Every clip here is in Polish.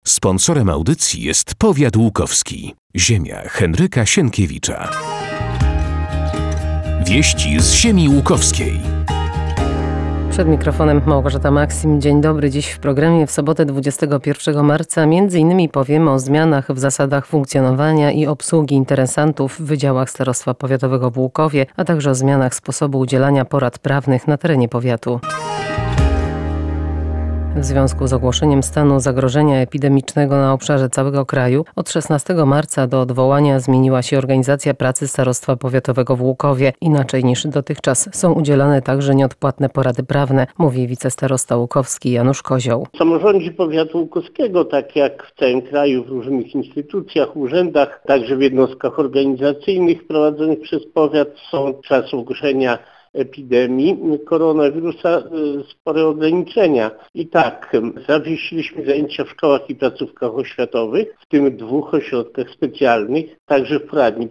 Sponsorem audycji jest Powiat Łukowski. Ziemia Henryka Sienkiewicza. Wieści z ziemi łukowskiej. Przed mikrofonem Małgorzata Maksim. Dzień dobry. Dziś w programie w sobotę 21 marca m.in. powiemy o zmianach w zasadach funkcjonowania i obsługi interesantów w wydziałach Starostwa Powiatowego w Łukowie, a także o zmianach sposobu udzielania porad prawnych na terenie powiatu. W związku z ogłoszeniem stanu zagrożenia epidemicznego na obszarze całego kraju od 16 marca do odwołania zmieniła się organizacja pracy Starostwa Powiatowego w Łukowie. Inaczej niż dotychczas są udzielane także nieodpłatne porady prawne, mówi wicestarosta łukowski Janusz Kozioł. W samorządzie powiatu łukowskiego, tak jak w całym kraju, w różnych instytucjach, urzędach, także w jednostkach organizacyjnych prowadzonych przez powiat są czas ogłoszenia epidemii koronawirusa spore ograniczenia. I tak, zawiesiliśmy zajęcia w szkołach i placówkach oświatowych, w tym 2 ośrodkach specjalnych, także w poradni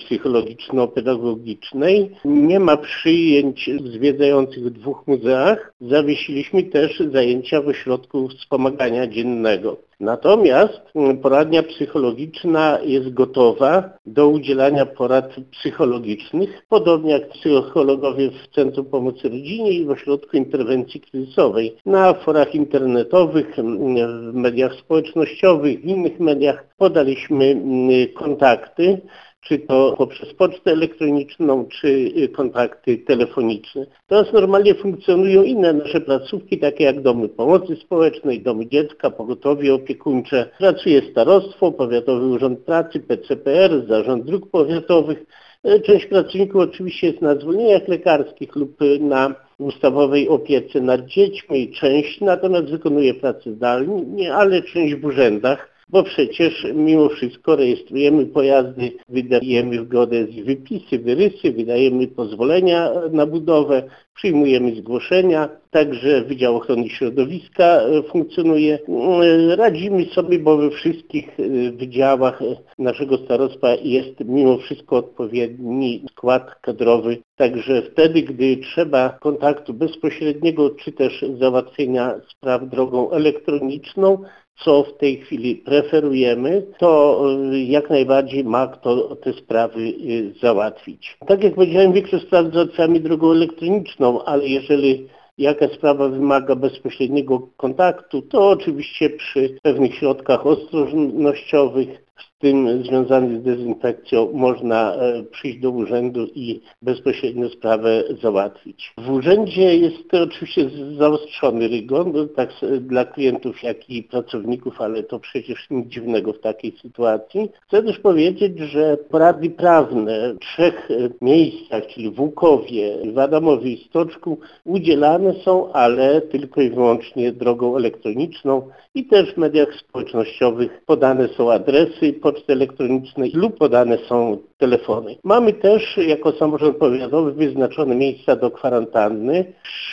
psychologiczno-pedagogicznej. Nie ma przyjęć zwiedzających w 2 muzeach. Zawiesiliśmy też zajęcia w ośrodku wspomagania dziennego. Natomiast poradnia psychologiczna jest gotowa do udzielania porad psychologicznych, podobnie jak psychologowie w Centrum Pomocy Rodzinie i w Ośrodku Interwencji Kryzysowej. Na forach internetowych, w mediach społecznościowych, w innych mediach podaliśmy kontakty, czy to poprzez pocztę elektroniczną, czy kontakty telefoniczne. Teraz normalnie funkcjonują inne nasze placówki, takie jak domy pomocy społecznej, domy dziecka, pogotowie opiekuńcze. Pracuje starostwo, Powiatowy Urząd Pracy, PCPR, Zarząd Dróg Powiatowych. Część pracowników oczywiście jest na zwolnieniach lekarskich lub na ustawowej opiece nad dziećmi. Część natomiast wykonuje pracę zdalnie, ale część w urzędach. Bo przecież mimo wszystko rejestrujemy pojazdy, wydajemy w geodezji wypisy, wyrysy, wydajemy pozwolenia na budowę, przyjmujemy zgłoszenia, także Wydział Ochrony Środowiska funkcjonuje. Radzimy sobie, bo we wszystkich wydziałach naszego starostwa jest mimo wszystko odpowiedni skład kadrowy. Także wtedy, gdy trzeba kontaktu bezpośredniego, czy też załatwienia spraw drogą elektroniczną, co w tej chwili preferujemy, to jak najbardziej ma kto te sprawy załatwić. Tak jak powiedziałem, większość spraw załatwiamy drogą elektroniczną, ale jeżeli jakaś sprawa wymaga bezpośredniego kontaktu, to oczywiście przy pewnych środkach ostrożnościowych, z tym związanych z dezynfekcją, można przyjść do urzędu i bezpośrednio sprawę załatwić. W urzędzie jest to oczywiście zaostrzony rygor, tak dla klientów, jak i pracowników, ale to przecież nic dziwnego w takiej sytuacji. Chcę też powiedzieć, że porady prawne w 3 miejscach, czyli w Łukowie, w Adamowie i Stoczku, udzielane są, ale tylko i wyłącznie drogą elektroniczną i też w mediach społecznościowych podane są adresy poczty elektronicznej lub podane są telefony. Mamy też jako samorząd powiatowy wyznaczone miejsca do kwarantanny.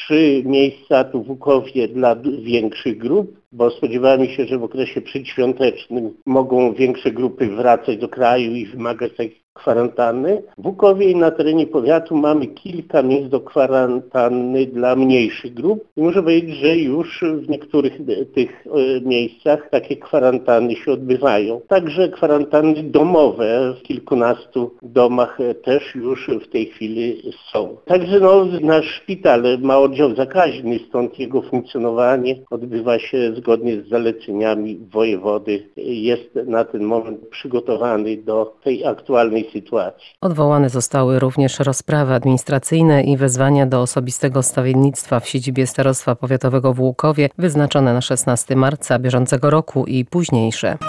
3 miejsca tu w Łukowie dla większych grup, bo spodziewamy się, że w okresie przedświątecznym mogą większe grupy wracać do kraju i wymagać takiej kwarantanny. W Łukowie i na terenie powiatu mamy kilka miejsc do kwarantanny dla mniejszych grup. I muszę powiedzieć, że już w niektórych tych miejscach takie kwarantanny się odbywają. Także kwarantanny domowe w kilkunastu domach też już w tej chwili są. Także nasz szpital ma oddział zakaźny, stąd jego funkcjonowanie odbywa się zgodnie z zaleceniami wojewody. Jest na ten moment przygotowany do tej aktualnej sytuacji. Odwołane zostały również rozprawy administracyjne i wezwania do osobistego stawiennictwa w siedzibie Starostwa Powiatowego w Łukowie, wyznaczone na 16 marca bieżącego roku i późniejsze.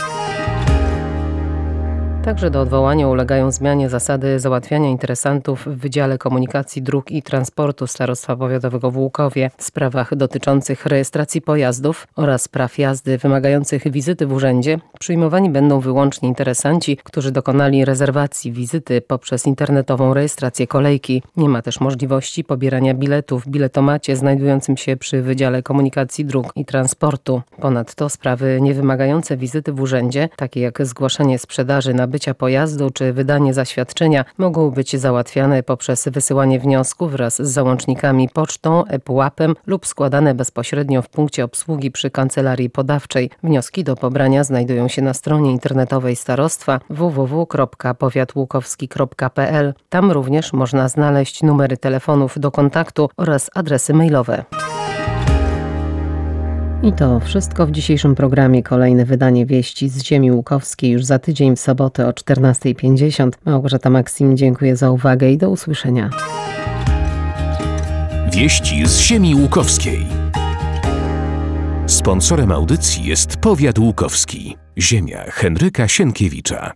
Także do odwołania ulegają zmianie zasady załatwiania interesantów w Wydziale Komunikacji Dróg i Transportu Starostwa Powiatowego w Łukowie w sprawach dotyczących rejestracji pojazdów oraz praw jazdy wymagających wizyty w urzędzie. Przyjmowani będą wyłącznie interesanci, którzy dokonali rezerwacji wizyty poprzez internetową rejestrację kolejki. Nie ma też możliwości pobierania biletu w biletomacie znajdującym się przy Wydziale Komunikacji Dróg i Transportu. Ponadto sprawy niewymagające wizyty w urzędzie, takie jak zgłaszanie sprzedaży na nabycia pojazdu czy wydanie zaświadczenia mogą być załatwiane poprzez wysyłanie wniosku wraz z załącznikami pocztą, ePUAP-em lub składane bezpośrednio w punkcie obsługi przy kancelarii podawczej. Wnioski do pobrania znajdują się na stronie internetowej starostwa www.powiatłukowski.pl. Tam również można znaleźć numery telefonów do kontaktu oraz adresy mailowe. I to wszystko w dzisiejszym programie. Kolejne wydanie Wieści z Ziemi Łukowskiej już za tydzień w sobotę o 14:50. Małgorzata Maksim, dziękuję za uwagę i do usłyszenia. Wieści z Ziemi Łukowskiej. Sponsorem audycji jest Powiat Łukowski. Ziemia Henryka Sienkiewicza.